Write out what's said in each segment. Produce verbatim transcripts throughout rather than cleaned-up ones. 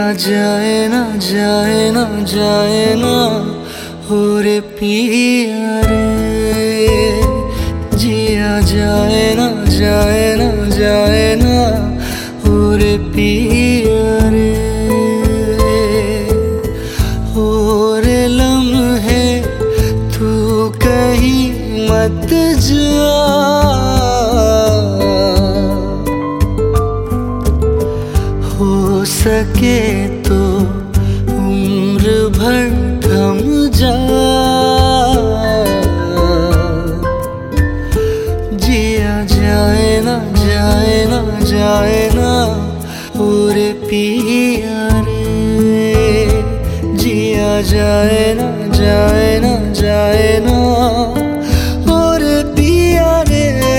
जाए ना जाए ना जाए ना हो रे पिया रे, जिया जाए ना जाए ना जाए ना हो रे पिया रे। हो रे लम्हे तू कहीं मत जा, हो सके तो उम्र भर थम जा, जिया जाए ना जाए ना जाए ना हो रे पिया रे, जिया जाए ना जाए ना जाए ना हो रे पिया रे,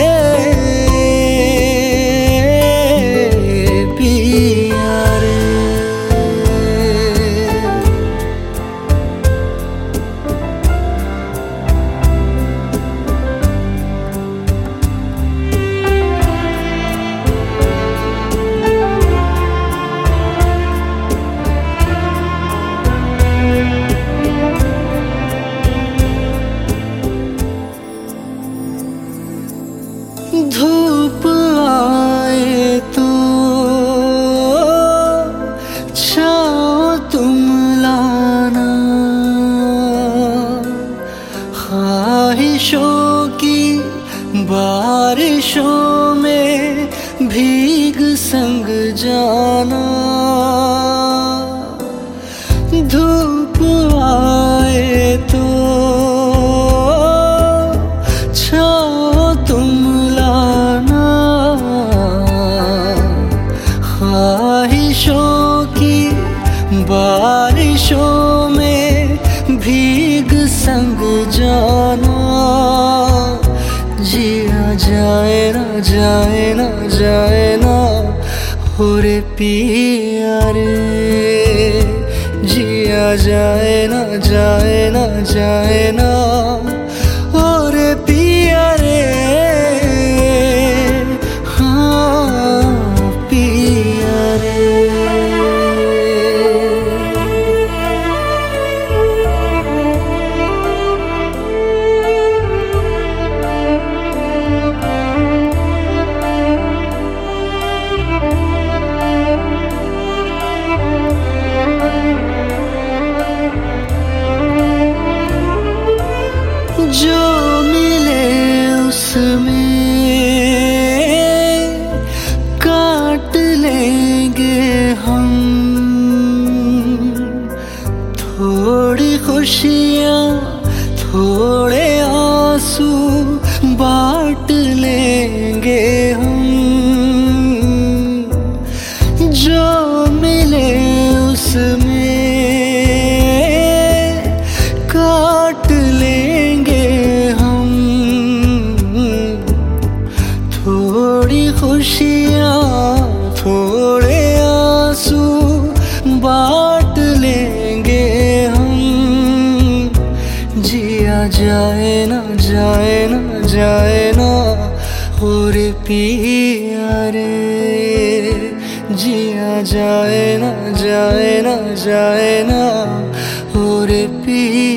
पिया रे। धूप आए तो छाओ तुम लाना, ख्वाहिशों की बारिशों में भीग संग जाना। धूप आए तो छाओ तुम लाना, ख्वाहिशों की बारिशों में भीग संग जाना, जिया जाए ना जाए ना जाए ना हो रे पिया रे, जिया जाए ना जाए ना जाए ना हो रे पिया रे, हाँ पिया रे। जो मिले उसमें काट लेंगे हम, थोड़ी खुशियाँ थोड़े आंसू बांट लेंगे हम। जो मिले उसमें काट लेंगे हम, थोड़ी खुशियाँ थोड़े आंसू बांट लेंगे हम, जिया जाए ना जाए ना जाए ना हो रे पिया रे, जिया जाए ना जाए ना जाए ना हो रे पिया।